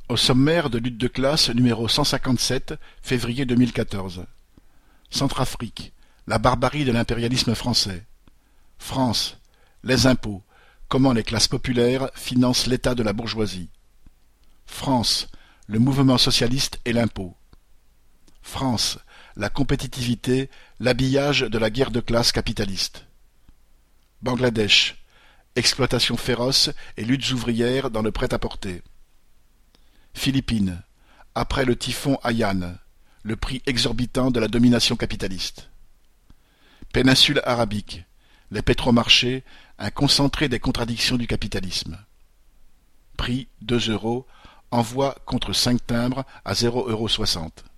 Au sommaire de Lutte de classe numéro 157, février 2014. Centrafrique, la barbarie de l'impérialisme français. France, les impôts, comment les classes populaires financent l'état de la bourgeoisie. France, le mouvement socialiste et l'impôt. France, la compétitivité, l'habillage de la guerre de classe capitaliste. Bangladesh, exploitation féroce et luttes ouvrières dans le prêt-à-porter. Philippines, après le typhon Haiyan, le prix exorbitant de la domination capitaliste. Péninsule arabique, les pétromarchés, un concentré des contradictions du capitalisme. Prix 2 €, envoi contre 5 timbres à 0,60 €.